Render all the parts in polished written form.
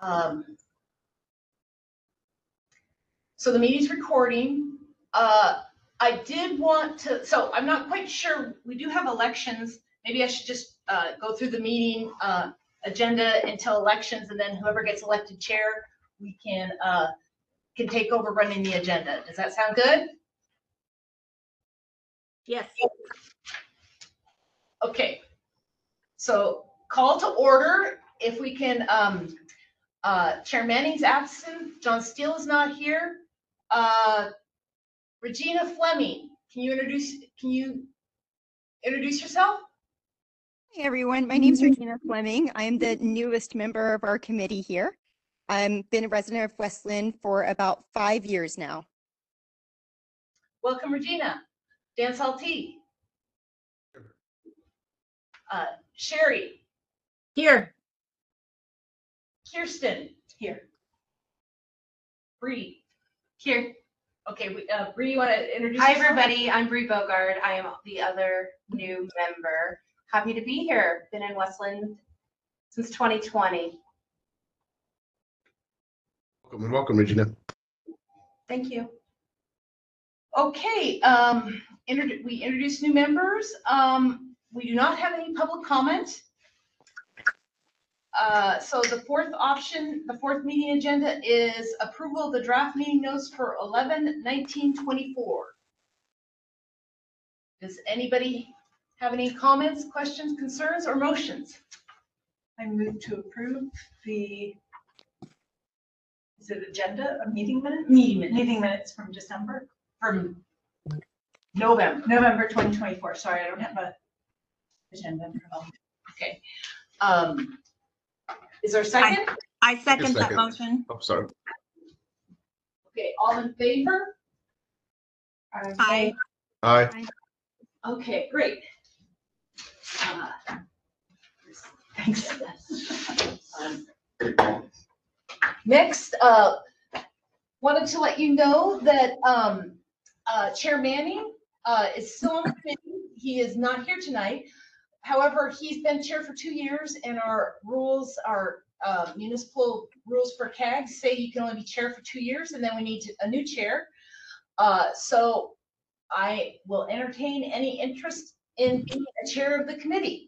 So the meeting's recording. I did want to, so I'm not quite sure, we do have elections. Maybe I should just go through the meeting agenda until elections, and then whoever gets elected chair, we can take over running the agenda. Does that sound good? Yes. Okay. So call to order. If we can, Chair Manning's absent. John Steele is not here. Regina Fleming, can you introduce yourself? Hey everyone, my name is Regina Fleming. I am the newest member of our committee here. I've been a resident of Westland for about 5 years now. Welcome, Regina. Dan Saltee. Sherry. Here. Kirsten. Here. Bree. Here. Okay, Bree, you want to introduce Hi, yourself? everybody. I'm Bree Bogard. I am the other new member. Happy to be here. Been in Westland since 2020. Welcome and welcome, Regina. Thank you. Okay, we introduced new members. We do not have any public comment. So the fourth option, the fourth meeting agenda is approval of the draft meeting notes for 11/19/24. Does anybody have any comments, questions, concerns, or motions? I move to approve the, is it agenda, a meeting minutes? Meeting minutes from December? From November 2024. Sorry, I don't have a agenda. Okay. Is there a second? I second that Second. motion. Oh, sorry. Okay, all in favor? Aye. Aye. Okay, great. Thanks. Next, wanted to let you know that Chair Manning is still on the committee. He is not here tonight. However, he's been chair for 2 years, and our rules, our municipal rules for CAG say you can only be chair for 2 years, and then we need a new chair. So I will entertain any interest in being a chair of the committee.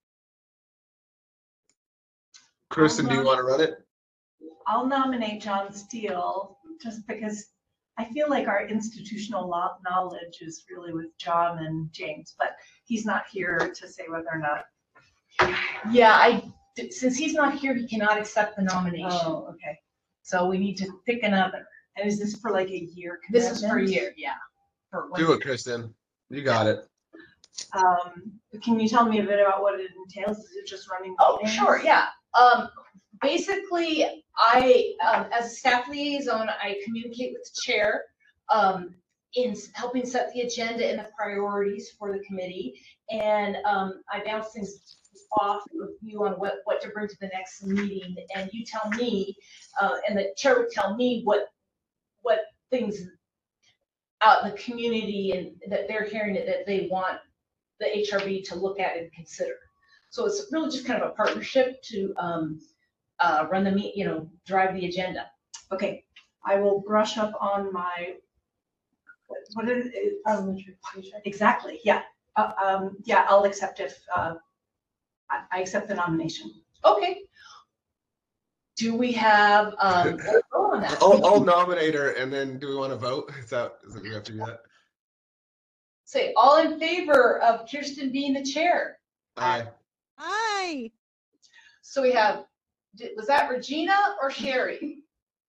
Kristen, do you want to run it? I'll nominate John Steele just because I feel like our institutional knowledge is really with John and James, but he's not here to say whether or not. Yeah, since he's not here, he cannot accept the nomination. Oh, okay. So we need to pick another. And is this for like a year commitment? This is for a year, yeah. Do it, Kristen. You got it. Can you tell me a bit about what it entails? Is it just running? Oh, meetings? sure, yeah. Basically, I, as a staff liaison, I communicate with the chair in helping set the agenda and the priorities for the committee. And I bounce things off with you on what to bring to the next meeting. And you tell me, and the chair would tell me what things out in the community and that they're hearing that they want the HRB to look at and consider. So it's really just kind of a partnership to run the meet, drive the agenda. Okay, I will brush up on my, what is it? Exactly, yeah. Yeah, I'll accept if, I accept the nomination. Okay. Do we have a vote on that? I'll nominate her, and then do we want to vote? Is that we have to do that? Say all in favor of Kirsten being the chair. Aye. Aye. So we have, was that Regina or Sherry?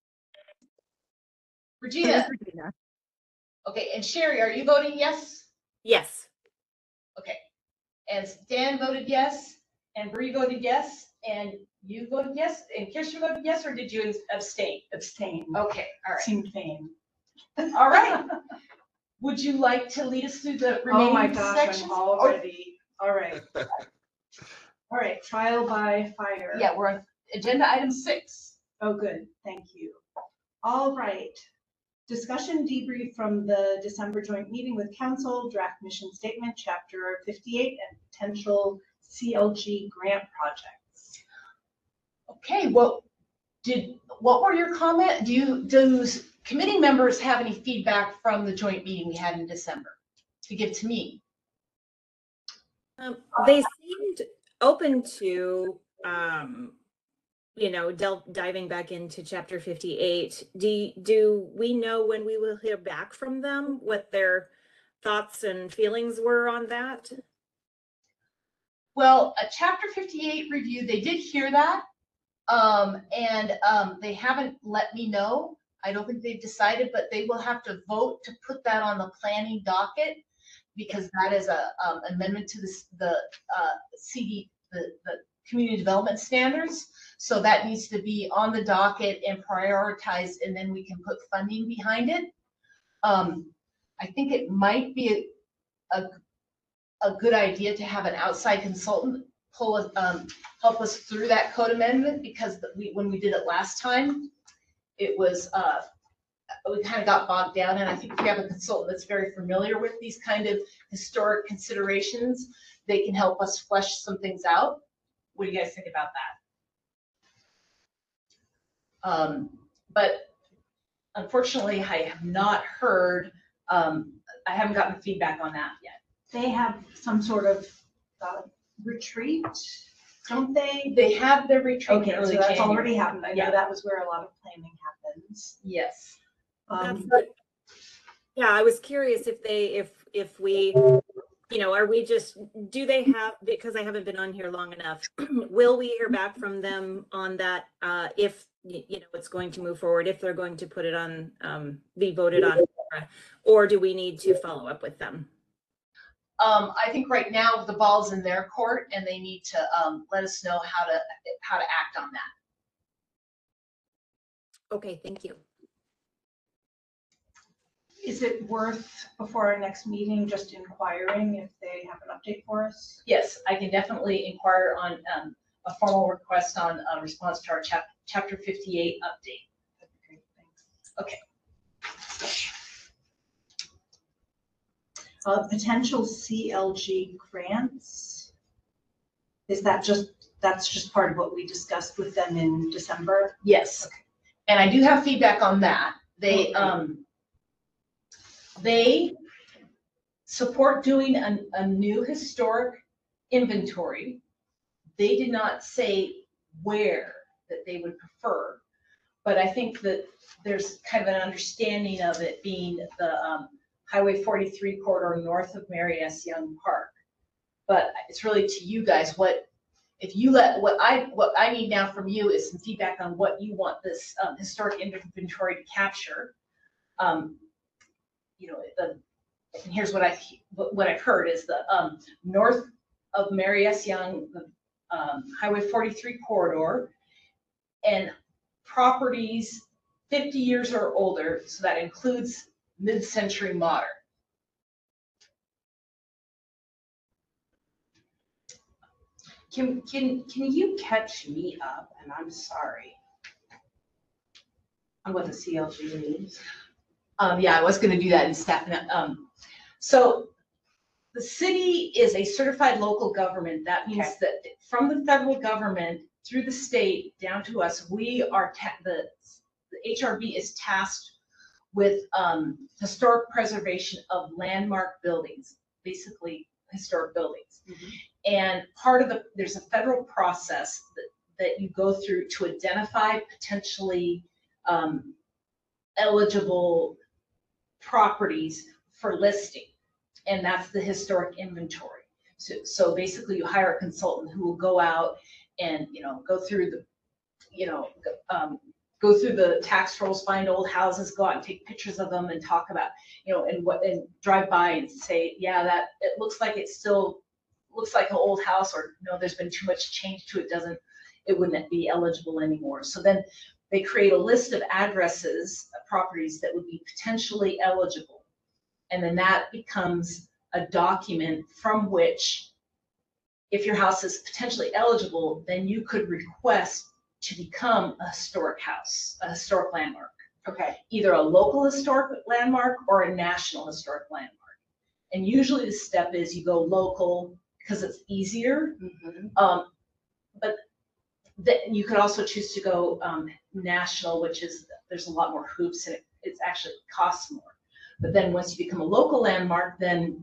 Regina. Regina. Okay, and Sherry, are you voting yes? Yes. Okay. And Dan voted yes, and Bree voted yes, and you voted yes, and Kirsten voted yes, or did you abstain? Abstain. Okay, all right. Seemed vain. All right. Would you like to lead us through the remaining Oh my gosh, sections? I'm already, all right. All right, trial by fire. Yeah, we're on agenda item 6. Oh, good, thank you. All right. Discussion debrief from the December joint meeting with council, draft mission statement, chapter 58, and potential CLG grant projects. Okay, well, What were your comment? Does committee members have any feedback from the joint meeting we had in December to give to me? They seemed open to, diving back into chapter 58. Do we know when we will hear back from them, what their thoughts and feelings were on that? Well, a chapter 58 review, they did hear that. They haven't let me know. I don't think they've decided, but they will have to vote to put that on the planning docket because that is a amendment to the community development standards. So that needs to be on the docket and prioritized, and then we can put funding behind it. I think it might be a good idea to have an outside consultant help us through that code amendment, because when we did it last time, it was we kind of got bogged down, and I think if we have a consultant that's very familiar with these kind of historic considerations, they can help us flesh some things out. What do you guys think about that? But unfortunately, I have not heard, I haven't gotten feedback on that yet. They have some sort of retreat, don't they? They have their retreat in Okay, early so that's January. already happened. I know Yeah. that was where a lot of planning happens. Yes. Yeah, I was curious if we, are we just, do they have, because I haven't been on here long enough, will we hear back from them on that, if, it's going to move forward, if they're going to put it on, be voted on, or do we need to follow up with them? I think right now the ball's in their court, and they need to let us know how to act on that. Okay, thank you. Is it worth, before our next meeting, just inquiring if they have an update for us? Yes, I can definitely inquire on a formal request on a response to our chapter 58 update. That'd be great, thanks. Okay. Potential CLG grants. Is that that's just part of what we discussed with them in December? Yes, and I do have feedback on that. They support doing a new historic inventory. They did not say where that they would prefer, but I think that there's kind of an understanding of it being the Highway 43 corridor north of Mary S. Young Park. But it's really to you guys, what I need now from you is some feedback on what you want this historic inventory to capture. And here's what I've heard is the north of Mary S. Young, the Highway 43 corridor, and properties 50 years or older, so that includes mid-century modern. Can you catch me up, and I'm sorry, on what the CLG means? Yeah, I was going to do that in staff. So the city is a certified local government. That means that from the federal government through the state down to us, we are the HRB is tasked with historic preservation of landmark buildings, basically historic buildings. Mm-hmm. And part of there's a federal process that you go through to identify potentially eligible properties for listing. And that's the historic inventory. So basically you hire a consultant who will go out and, go through the tax rolls, find old houses, go out and take pictures of them and talk about, and drive by and say, yeah, that it looks like it still looks like an old house, or no, there's been too much change to it. It wouldn't be eligible anymore. So then they create a list of addresses, properties that would be potentially eligible. And then that becomes a document from which, if your house is potentially eligible, then you could request to become a historic house, a historic landmark. Okay. Either a local historic landmark or a national historic landmark. And usually the step is you go local because it's easier. Mm-hmm. But That you could also choose to go national, which is, there's a lot more hoops and it's actually costs more. But then once you become a local landmark, then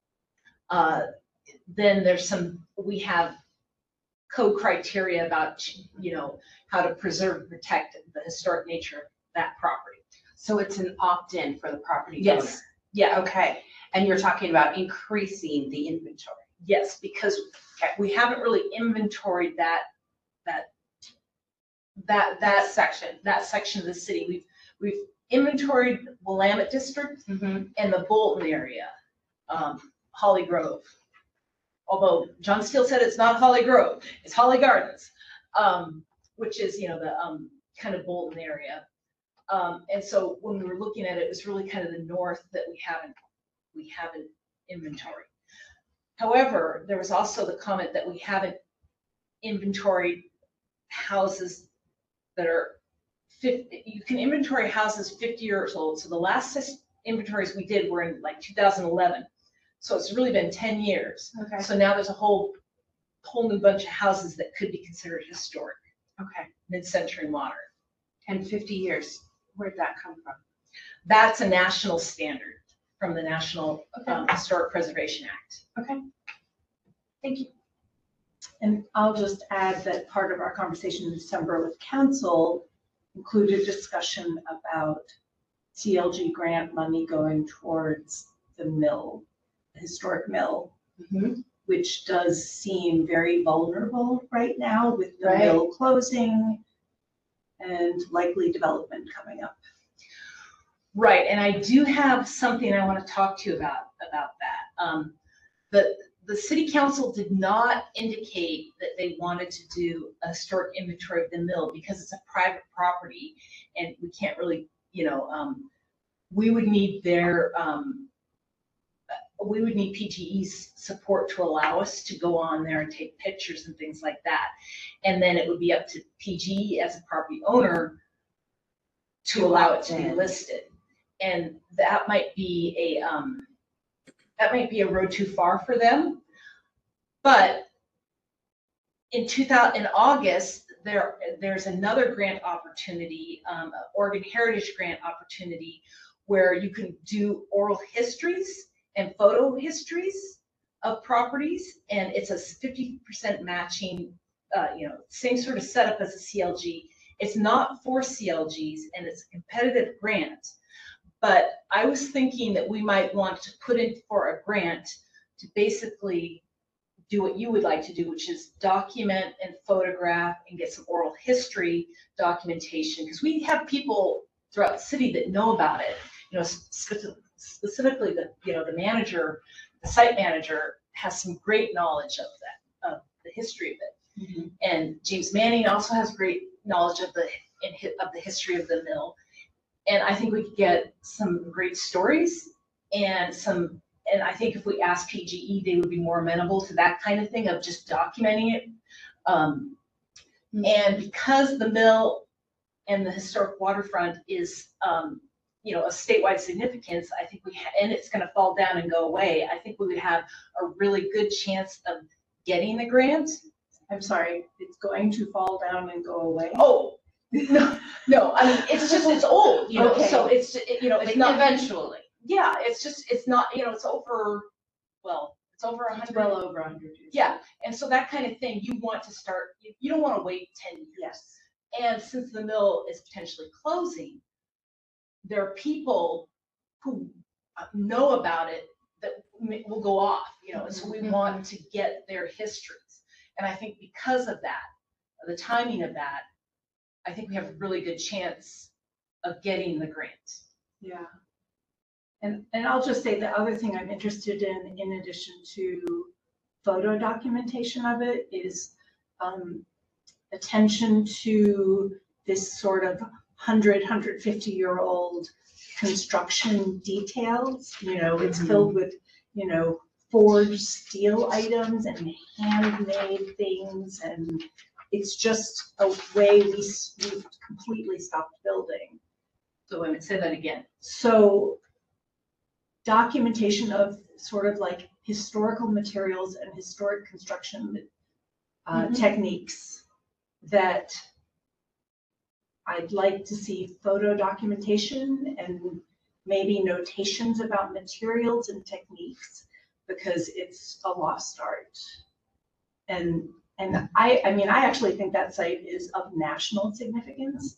we have code criteria about, how to preserve and protect the historic nature of that property. So it's an opt-in for the property owner? Yes, yeah, Okay, and you're talking about increasing the inventory? yes, because we haven't really inventoried that section of the city. We've inventoried Willamette District Mm-hmm. and the Bolton area, Holly Grove. Although John Steele said it's not Holly Grove, it's Holly Gardens, which is, the kind of Bolton area. And so when we were looking at it, it was really kind of the north that we haven't inventoried. However, there was also the comment that we haven't inventoried houses that are 50, you can inventory houses 50 years old. So the last inventories we did were in like 2011. So it's really been 10 years. Okay. So now there's a whole new bunch of houses that could be considered historic, Okay, mid-century modern. and 50 years, where'd that come from? That's a national standard from the National Historic Preservation Act. Okay. Thank you. And I'll just add that part of our conversation in December with council included discussion about CLG grant money going towards the mill, the historic mill, which does seem very vulnerable right now with the mill closing and likely development coming up. Right, and I do have something I want to talk to you about that. The city council did not indicate that they wanted to do a historic inventory of the mill because it's a private property and we can't really, we would need PGE's support to allow us to go on there and take pictures and things like that. And then it would be up to PGE as a property owner to allow it to be listed. And that might be a road too far for them. But in August, there's another grant opportunity, Oregon Heritage Grant opportunity, where you can do oral histories and photo histories of properties, and it's a 50% matching, same sort of setup as a CLG. It's not for CLGs, and it's a competitive grant. But I was thinking that we might want to put in for a grant to basically do what you would like to do, which is document and photograph and get some oral history documentation, because we have people throughout the city that know about it. Specifically the manager, the site manager has some great knowledge of that, of the history of it. Mm-hmm. And James Manning also has great knowledge of the history of the mill. And I think we could get some great stories and I think if we ask PGE, they would be more amenable to that kind of thing of just documenting it. And because the mill and the historic waterfront is, of statewide significance, I think and it's going to fall down and go away. I think we would have a really good chance of getting the grant. I'm sorry, it's going to fall down and go away? Oh, no, I mean, it's old, Okay. so it's not. Eventually. Yeah, it's not, it's over, it's over 100. It's well over 100 years. Yeah, and so that kind of thing, you want to start, you don't want to wait 10 years. Yes. And since the mill is potentially closing, there are people who know about it that will go off, and so we want to get their histories. And I think because of that, the timing of that, I think we have a really good chance of getting the grant. Yeah. And I'll just say the other thing I'm interested in addition to photo documentation of it, is attention to this sort of 150-year-old construction details. It's filled with, forged steel items and handmade things, and it's just a way we've completely stopped building. So wait a minute, say that again. So documentation of sort of like historical materials and historic construction techniques that I'd like to see photo documentation and maybe notations about materials and techniques, because it's a lost art. And I mean, I actually think that site is of national significance.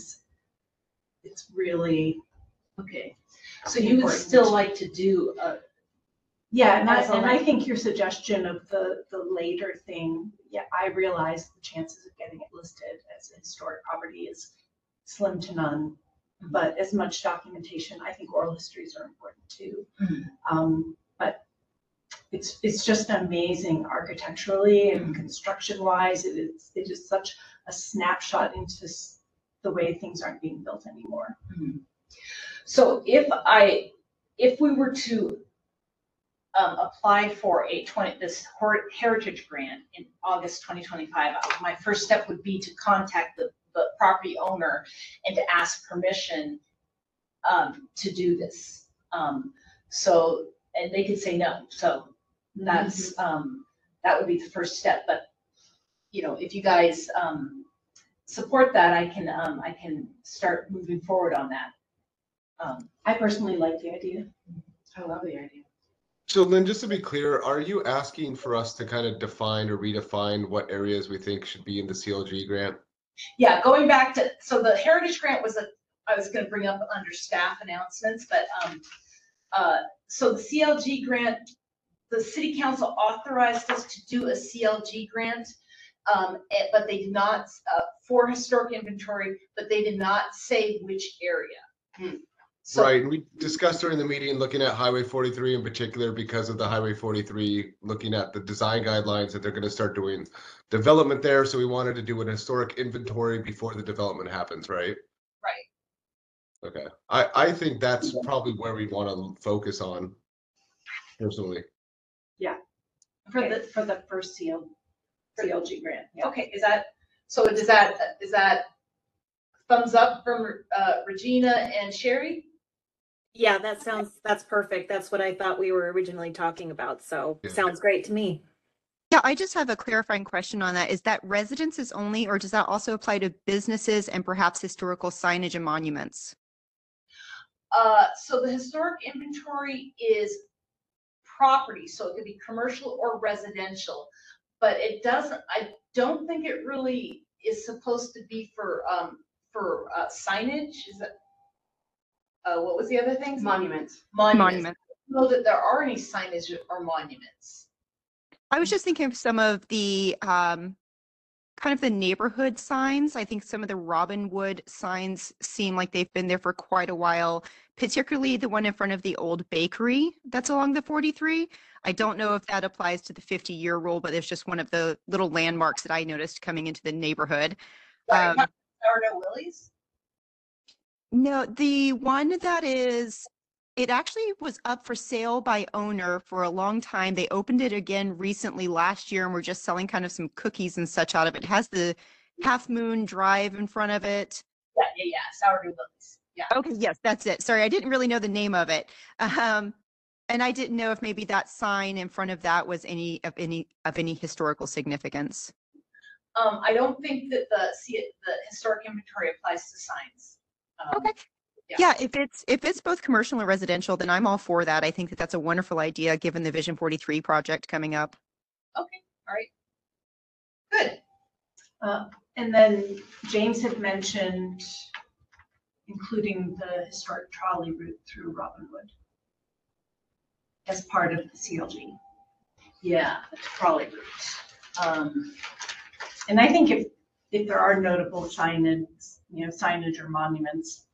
It's really, Okay, so you would Important. still like to do a, yeah, and As a I like- think your suggestion of the later thing, yeah, I realize the chances of getting it listed as a historic property is slim to none. But as much documentation, I think oral histories are important too. But it's just amazing architecturally and construction wise. It is such a snapshot into the way things aren't being built anymore. so if we were to apply for this heritage grant in August 2025, my first step would be to contact the property owner and to ask permission to do this. So, and they could say no. So that's, that would be the first step. But, you know, if you guys support that, I can start moving forward on that. I personally like the idea. I love the idea. So Lynn, just to be clear, are you asking for us to kind of define or redefine what areas we think should be in the CLG grant? Yeah, going back to, so the Heritage Grant was I was gonna bring up under staff announcements, but, so the CLG grant, the city council authorized us to do a CLG grant, but they did not, for historic inventory, but they did not say which area. So, Right, and we discussed during the meeting, looking at Highway 43 in particular, because of the Highway 43, looking at the design guidelines that they're gonna start doing development there, so we wanted to do an historic inventory before the development happens, right? Right. Okay, I think that's probably where we wanna focus on, personally. For the first CLG grant. Yeah. okay, is that thumbs up from Regina and Sherry? Yeah, that's perfect. That's what I thought we were originally talking about. So Yeah. sounds great to me. Yeah, I just have a clarifying question on that. Is that residences only, or does that also apply to businesses and perhaps historical signage and monuments? So the historic inventory is property, so it could be commercial or residential, but it doesn't, I don't think it really is supposed to be for signage. Is that, what was the other thing? Monuments. Monuments. I don't know that there are any signage or monuments. I was just thinking of some of the kind of the neighborhood signs. I think some of the Robinwood signs seem like they've been there for quite a while, particularly the one in front of the old bakery that's along the 43. I don't know if that applies to the 50-year rule, but it's just one of the little landmarks that I noticed coming into the neighborhood. Right, Sourdough Willie's? No, the one that is, it actually was up for sale by owner for a long time. They opened it again recently last year and we're just selling kind of some cookies and such out of it. It has the Half Moon Drive in front of it. Yeah, Sourdough Willie's. Yeah. Okay, yes, that's it. Sorry, I didn't really know the name of it. And I didn't know if maybe that sign in front of that was any historical significance. I don't think that the historic inventory applies to signs. Okay. yeah. Yeah, if it's both commercial and residential, then I'm all for that. I think that that's a wonderful idea given the Vision 43 project coming up. Okay, all right. Good. And then James had mentioned including the historic trolley route through Robinwood as part of the CLG. Yeah, the trolley route. And I think if there are notable signage or monuments,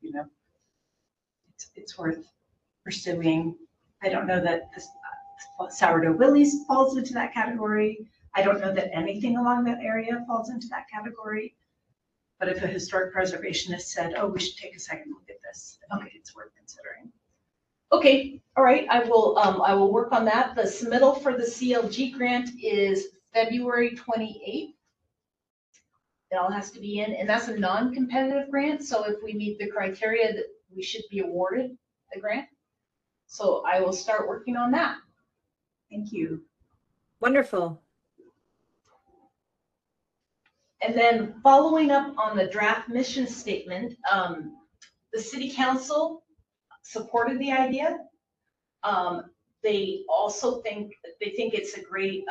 it's worth pursuing. I don't know that Sourdough Willie's falls into that category. I don't know that anything along that area falls into that category. But if a historic preservationist said, oh, we should take a second look at this, I think it's worth considering. Okay, all right, I will work on that. The submittal for the CLG grant is February 28th. It all has to be in, and that's a non-competitive grant, so if we meet the criteria, that we should be awarded the grant. So I will start working on that. Thank you. Wonderful. And then following up on the draft mission statement, the city council supported the idea. They also think it's a great,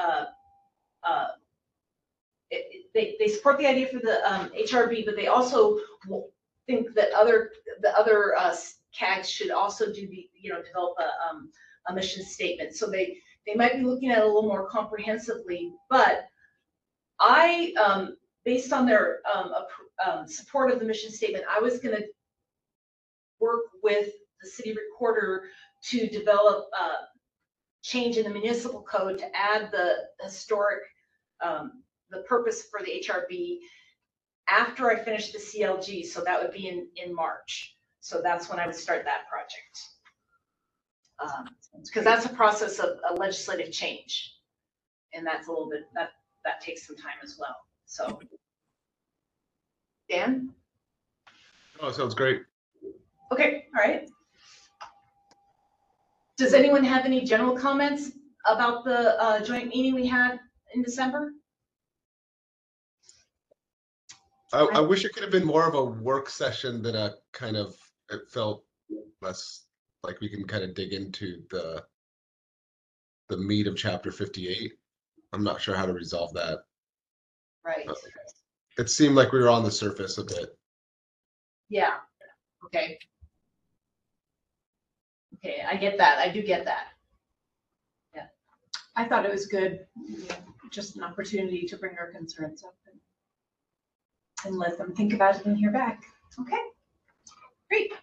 they support the idea for the HRB, but they also think that the other CAGs should also do the, develop a mission statement. So they might be looking at it a little more comprehensively, but I, based on their support of the mission statement, I was going to work with the city recorder to develop change in the municipal code to add the historic, the purpose for the HRB after I finish the CLG. So that would be in March. So that's when I would start that project. Because that's a process of a legislative change. And that's a little bit, that takes some time as well. So, Dan? Oh, sounds great. Okay, all right. Does anyone have any general comments about the joint meeting we had in December? I wish it could have been more of a work session than a kind of, it felt less like we can kind of dig into the meat of chapter 58. I'm not sure how to resolve that. Right. It seemed like we were on the surface a bit. Yeah, okay. Okay, I get that. I do get that. Yeah. I thought it was good, just an opportunity to bring our concerns up and let them think about it and hear back. Okay, great.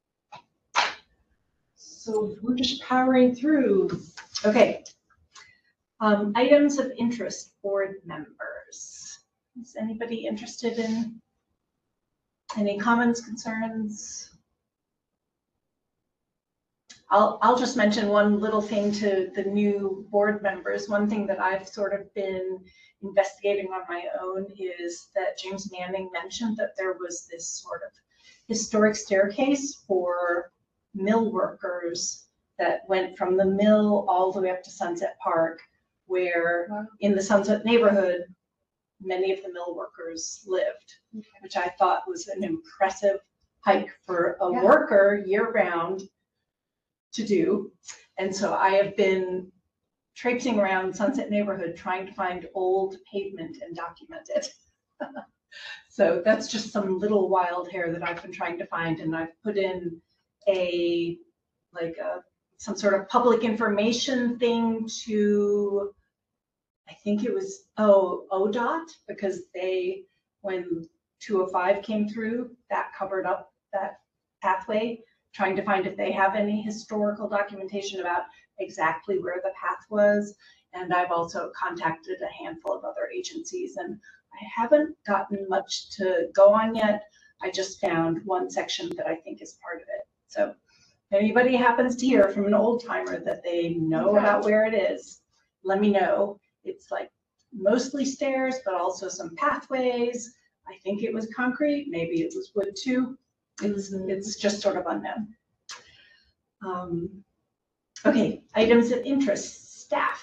So we're just powering through. Okay. Items of interest, board members. Is anybody interested in any comments, concerns? I'll just mention one little thing to the new board members. One thing that I've sort of been investigating on my own is that James Manning mentioned that there was this sort of historic staircase for mill workers that went from the mill all the way up to Sunset Park, where in the Sunset neighborhood, many of the mill workers lived, which I thought was an impressive hike for a worker year-round to do. And so I have been traipsing around Sunset neighborhood trying to find old pavement and document it. So that's just some little wild hair that I've been trying to find, and I've put in some sort of public information thing to, I think it was, ODOT, because when 205 came through, that covered up that pathway, trying to find if they have any historical documentation about exactly where the path was. And I've also contacted a handful of other agencies, and I haven't gotten much to go on yet. I just found one section that I think is part of it. So if anybody happens to hear from an old timer that they know about where it is, let me know. It's like mostly stairs, but also some pathways. I think it was concrete, maybe it was wood too. It's just sort of unknown. Okay, items of interest, staff.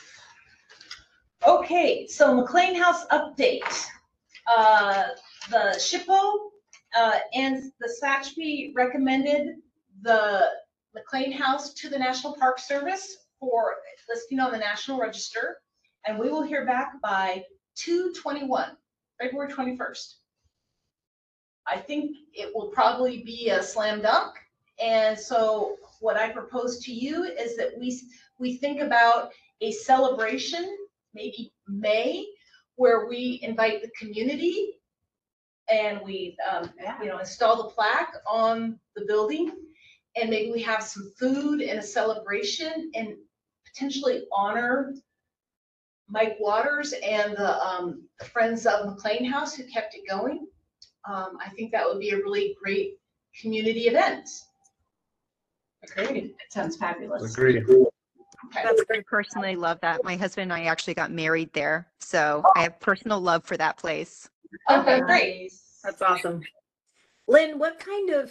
Okay, so McLean House update. The SHPO and the SACHP recommended the McLean House to the National Park Service for listing on the National Register, and we will hear back by 2/21, February 21st. I think it will probably be a slam dunk. And so what I propose to you is that we think about a celebration, maybe May, where we invite the community and we install the plaque on the building, and maybe we have some food and a celebration and potentially honor Mike Waters and the Friends of McLean House who kept it going. I think that would be a really great community event. Agreed. It sounds fabulous. Agreed. Okay. That's I personally love that. My husband and I actually got married there, so I have personal love for that place. Okay, great. That's awesome. Lynn, what kind of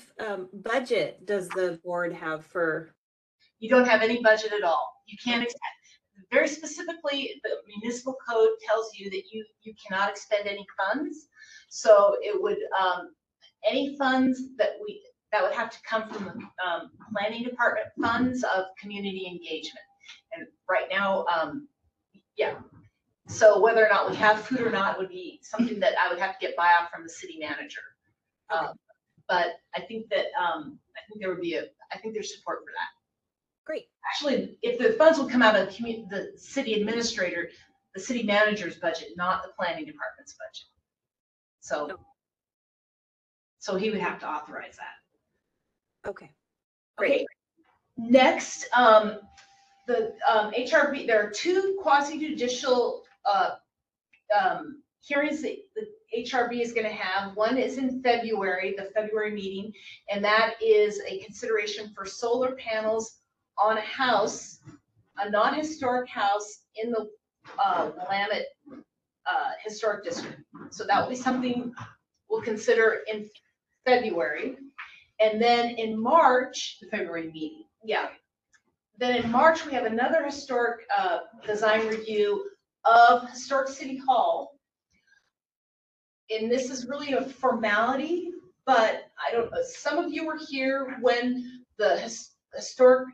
budget does the board have for? You don't have any budget at all. You can't expect. very specifically, the municipal code tells you that you cannot expend any funds. So it would, any funds that would have to come from the planning department funds of community engagement. And right now, yeah. So whether or not we have food or not would be something that I would have to get buy-off from the city manager. But I think that, I think there would be I think there's support for that. Great. Actually, if the funds will come out of the city administrator, the city manager's budget, not the planning department's budget. So, so he would have to authorize that. Okay. Great. Okay. Next, the HRB, there are two quasi-judicial hearings that the HRB is going to have. One is in February, the February meeting, and that is a consideration for solar panels on a house, a non-historic house in the Willamette Historic District. So that will be something we'll consider in February. And then in March, The February meeting. yeah. Then in March, we have another historic design review of Historic City Hall. And this is really a formality, but I don't know, some of you were here when the historic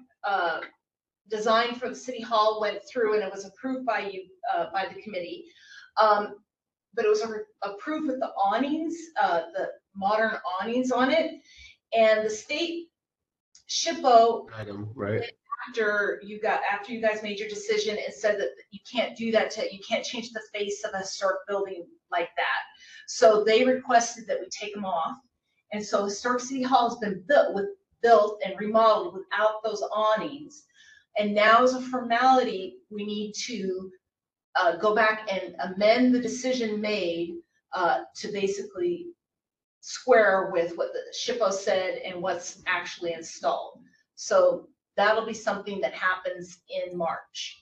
design for the City Hall went through and it was approved by you, by the committee. But it was approved with the awnings, the modern awnings on it. And the state SHPO Item, right? after you guys made your decision, it said that you can't do that you can't change the face of a historic building like that. So they requested that we take them off. And so Historic City Hall has been built and remodeled without those awnings. And now as a formality, we need to go back and amend the decision made to basically square with what the SHPO said and what's actually installed. So that'll be something that happens in March.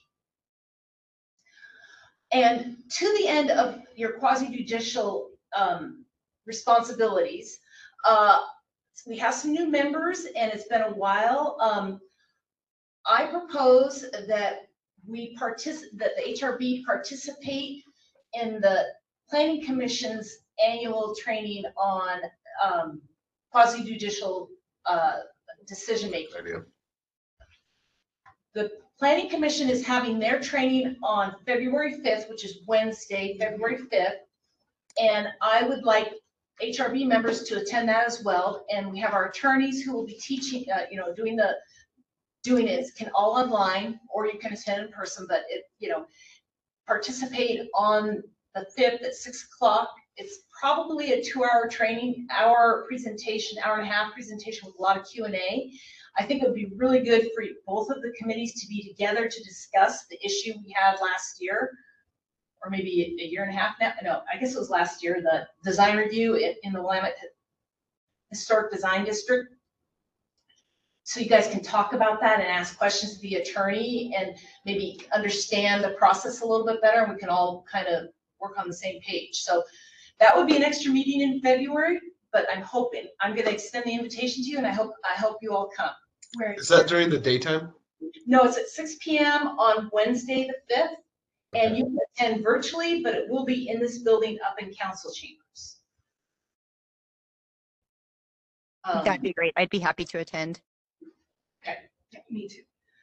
And to the end of your quasi-judicial responsibilities, we have some new members and it's been a while. I propose that that the HRB participate in the Planning Commission's annual training on quasi-judicial decision making. Idea. The Planning Commission is having their training on February 5th, which is Wednesday, February 5th. And I would like HRB members to attend that as well. And we have our attorneys who will be teaching, doing it can all online, or you can attend in person, but participate on the 5th at 6 o'clock. It's probably a 2-hour training, hour and a half presentation with a lot of Q&A. I think it would be really good for both of the committees to be together to discuss the issue we had last year, or maybe a year and a half now. No, I guess it was last year, the design review in the Willamette Historic Design District. So you guys can talk about that and ask questions to the attorney and maybe understand the process a little bit better, and we can all kind of work on the same page. So that would be an extra meeting in February, but I'm going to extend the invitation to you, and I hope you all come. Is that during the daytime? No, it's at 6 p.m. on Wednesday the 5th, and you can attend virtually, but it will be in this building up in council chambers. That'd be great. I'd be happy to attend. Okay, me too.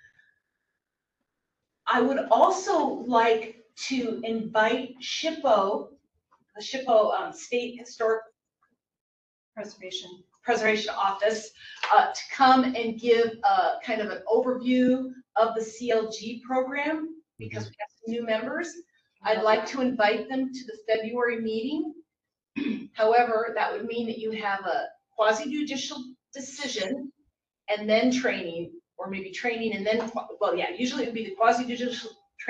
I would also like to invite SHPO, the SHPO State Historic Preservation Office, to come and give kind of an overview of the CLG program, because we have some new members. I'd like to invite them to the February meeting. However, that would mean that you have a quasi-judicial decision and then training, or maybe training and then, well, yeah, usually it would be the quasi-judicial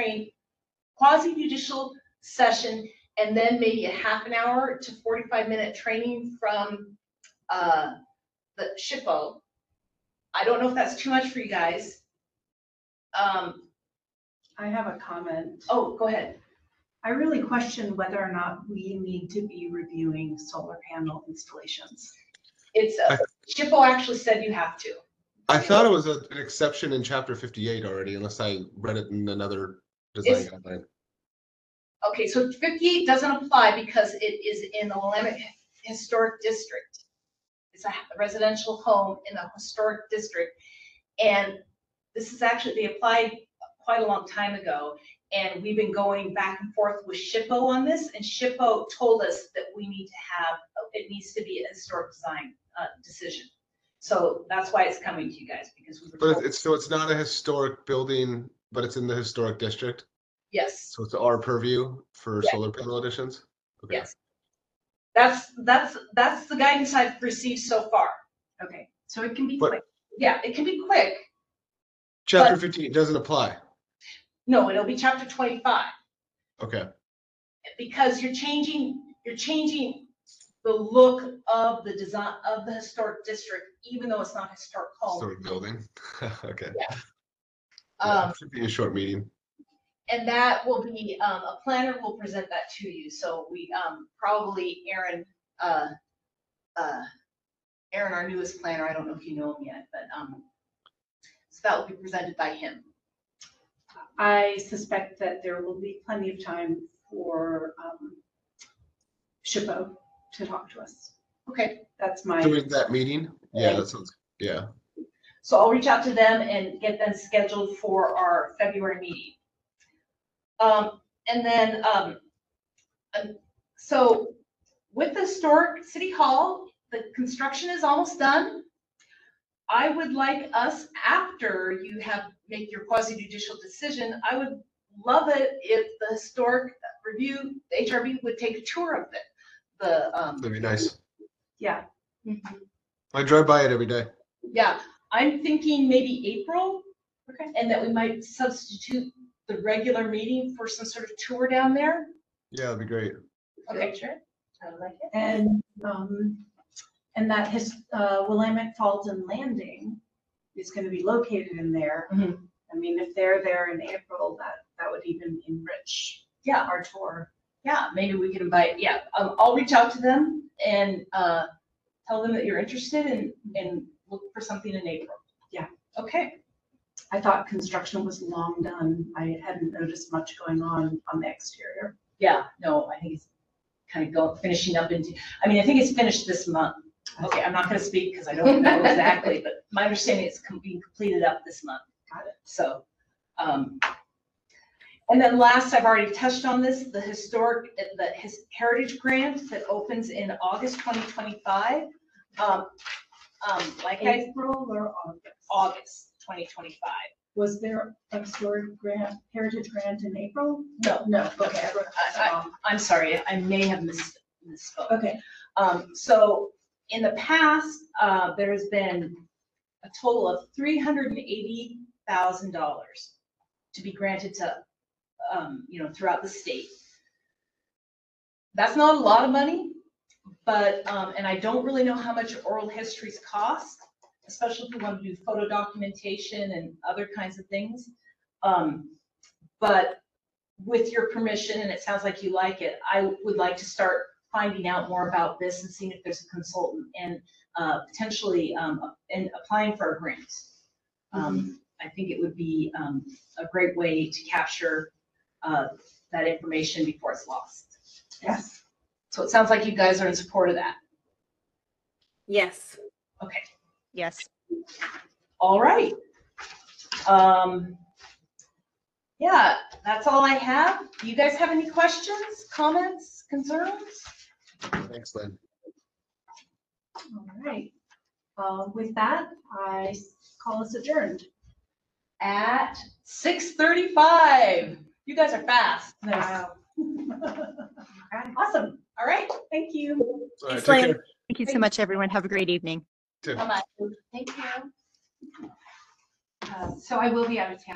session, and then maybe a half an hour to 45-minute training from the SHPO. I don't know if that's too much for you guys. I have a comment. Oh, go ahead. I really question whether or not we need to be reviewing solar panel installations. It's SHPO actually said you have to. I thought it was an exception in chapter 58 already, unless I read it in another design guideline. Okay, so 58 doesn't apply because it is in the Willamette Historic District. It's a residential home in the historic district. And this is actually, they applied quite a long time ago. And we've been going back and forth with SHPO on this. And SHPO told us that we need to have, it needs to be a historic design decision. So that's why it's coming to you guys, because we were But told. it's not a historic building, but it's in the historic district. Yes, So it's our purview for Yeah. solar panel additions? Okay. yes. That's the guidance I've received so far. Okay, so it can be But- quick. Yeah, it can be quick. Chapter But- 15 doesn't apply. No, it'll be chapter 25. Okay. Because you're changing the look of the design of the historic district, even though it's not a historic home. Historic building. Okay. Yeah. Yeah, should be a short meeting. And that will be, a planner will present that to you. So we, probably Aaron, our newest planner, I don't know if you know him yet, but, so that will be presented by him. I suspect that there will be plenty of time for SHPO to talk to us. Okay, That's my, During that meeting? Yeah, that sounds, yeah. so I'll reach out to them and get them scheduled for our February meeting. And then, so with the historic city hall, the construction is almost done. I would like us, after you make your quasi judicial decision, I would love it if the historic review, the HRB would take a tour of it. That'd be nice. yeah, I drive by it every day. Yeah, I'm thinking maybe April. Okay. And that we might substitute the regular meeting for some sort of tour down there. Yeah, that'd be great. Okay, sure. I like it. and that Willamette Falls and Landing is going to be located in there. Mhm. I mean, if they're there in April, that would even enrich Yeah. our tour. Yeah, maybe we could invite, yeah, I'll reach out to them and tell them that you're interested and look for something in April. Yeah. Okay, I thought construction was long done. I hadn't noticed much going on the exterior. yeah, no, I think it's kind of finishing up into, I mean, I think it's finished this month. Okay, I'm not gonna speak because I don't know exactly, but my understanding is being completed up this month. Got it. So, and then last, I've already touched on this, the heritage grant that opens in August 2025. Like April or August? August 2025. Was there a heritage grant in April? No, No, okay, I wrote that down. I'm sorry, I may have misspoke. Okay, So in the past, there's been a total of $380,000 to be granted to, throughout the state. That's not a lot of money, but, and I don't really know how much oral histories cost, especially if you want to do photo documentation and other kinds of things. But with your permission, and it sounds like you like it, I would like to start finding out more about this and seeing if there's a consultant and potentially and applying for a grant. I think it would be a great way to capture that information before it's lost. yes. So it sounds like you guys are in support of that. Yes. Okay, Yes. all right. Yeah, that's all I have. Do you guys have any questions, comments, concerns? Thanks, Lynn. All right. With that, I call us adjourned. At 6:35. You guys are fast. Wow. Awesome. All right. Thank you. All right, Thanks, take Lynn. care. Thank you so much, everyone. Have a great evening. Too. Bye-bye. So I will be out of town.